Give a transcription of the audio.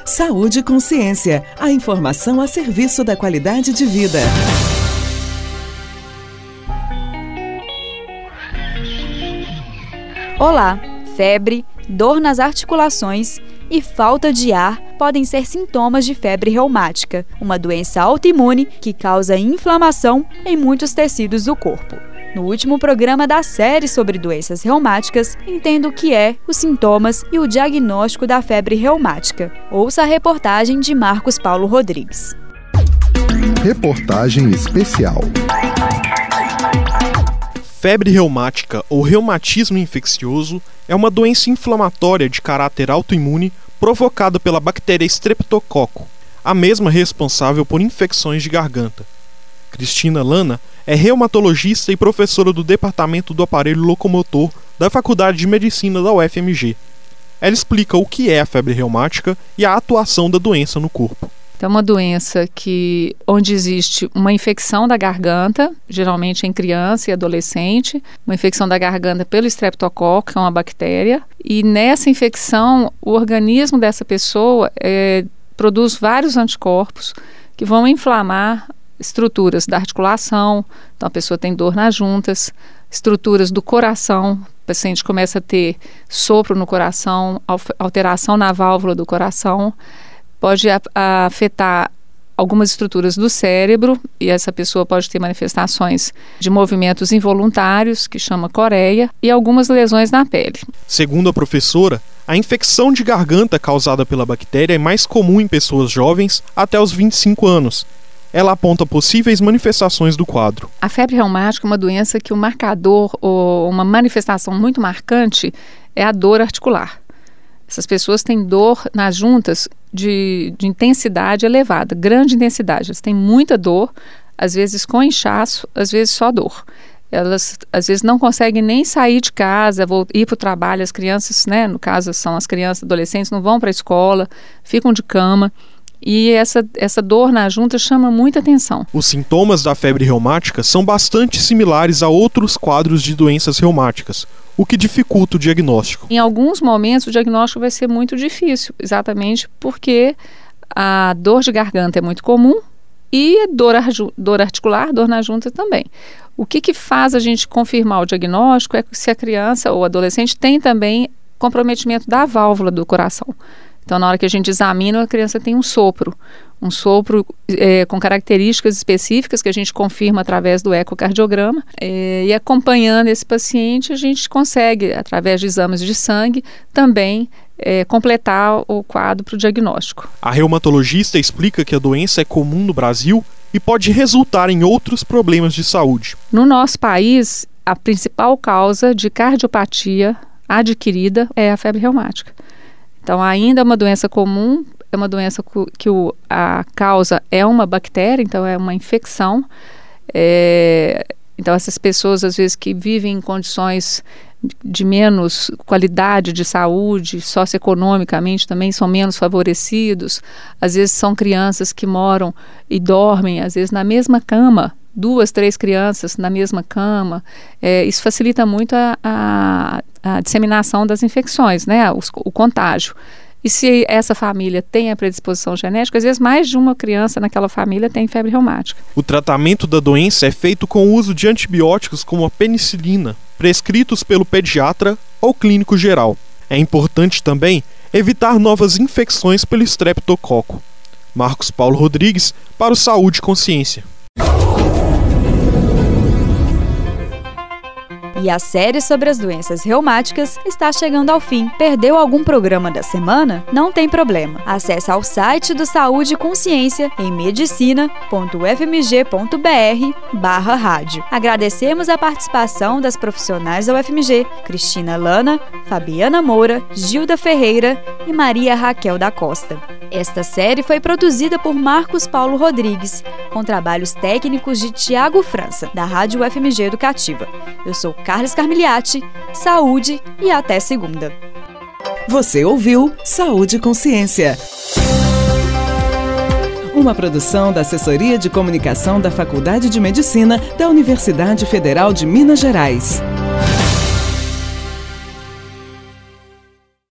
Saúde e Consciência, a informação a serviço da qualidade de vida. Olá, febre, dor nas articulações e falta de ar podem ser sintomas de febre reumática, uma doença autoimune que causa inflamação em muitos tecidos do corpo. No último programa da série sobre doenças reumáticas, entenda o que é, os sintomas e o diagnóstico da febre reumática. Ouça a reportagem de Marcos Paulo Rodrigues. Reportagem especial. Febre reumática ou reumatismo infeccioso é uma doença inflamatória de caráter autoimune provocada pela bactéria Streptococcus, a mesma responsável por infecções de garganta. Cristina Lana é reumatologista e professora do Departamento do Aparelho Locomotor da Faculdade de Medicina da UFMG. Ela explica o que é a febre reumática e a atuação da doença no corpo. Então, é uma doença onde existe uma infecção da garganta, geralmente em criança e adolescente, uma infecção da garganta pelo Streptococcus, que é uma bactéria, e nessa infecção, o organismo dessa pessoa produz vários anticorpos que vão inflamar estruturas da articulação, então a pessoa tem dor nas juntas, estruturas do coração, o paciente começa a ter sopro no coração, alteração na válvula do coração, pode afetar algumas estruturas do cérebro e essa pessoa pode ter manifestações de movimentos involuntários, que chama coreia, e algumas lesões na pele. Segundo a professora, a infecção de garganta causada pela bactéria é mais comum em pessoas jovens até os 25 anos. Ela aponta possíveis manifestações do quadro. A febre reumática é uma doença que o marcador ou uma manifestação muito marcante é a dor articular. Essas pessoas têm dor nas juntas de intensidade elevada, grande intensidade. Elas têm muita dor, às vezes com inchaço, às vezes só dor. Elas, às vezes, não conseguem nem sair de casa, ir para o trabalho. As crianças, no caso, são as crianças adolescentes, não vão para a escola, ficam de cama. E essa dor na junta chama muita atenção. Os sintomas da febre reumática são bastante similares a outros quadros de doenças reumáticas, o que dificulta o diagnóstico. Em alguns momentos o diagnóstico vai ser muito difícil, exatamente porque a dor de garganta é muito comum e dor articular, dor na junta também. O que faz a gente confirmar o diagnóstico é se a criança ou adolescente tem também comprometimento da válvula do coração. Então, na hora que a gente examina, a criança tem um sopro com características específicas que a gente confirma através do ecocardiograma. E acompanhando esse paciente, a gente consegue, através de exames de sangue, também completar o quadro para o diagnóstico. A reumatologista explica que a doença é comum no Brasil e pode resultar em outros problemas de saúde. No nosso país, a principal causa de cardiopatia adquirida é a febre reumática. Então, ainda é uma doença comum, é uma doença que a causa é uma bactéria, então é uma infecção. Então, essas pessoas, às vezes, que vivem em condições de menos qualidade de saúde, socioeconomicamente também são menos favorecidos. Às vezes, são crianças que moram e dormem, às vezes, na mesma cama, 2, 3 crianças na mesma cama. Isso facilita muito a disseminação das infecções, o contágio. E se essa família tem a predisposição genética, às vezes mais de uma criança naquela família tem febre reumática. O tratamento da doença é feito com o uso de antibióticos como a penicilina, prescritos pelo pediatra ou clínico geral. É importante também evitar novas infecções pelo Streptococcus. Marcos Paulo Rodrigues, para o Saúde e Consciência. E a série sobre as doenças reumáticas está chegando ao fim. Perdeu algum programa da semana? Não tem problema. Acesse ao site do Saúde e Consciência em medicina.ufmg.br/rádio. Agradecemos a participação das profissionais da UFMG, Cristina Lana, Fabiana Moura, Gilda Ferreira e Maria Raquel da Costa. Esta série foi produzida por Marcos Paulo Rodrigues, com trabalhos técnicos de Tiago França, da Rádio UFMG Educativa. Eu sou Carlos Carmiliati, saúde e até segunda. Você ouviu Saúde e Consciência. Uma produção da Assessoria de Comunicação da Faculdade de Medicina da Universidade Federal de Minas Gerais.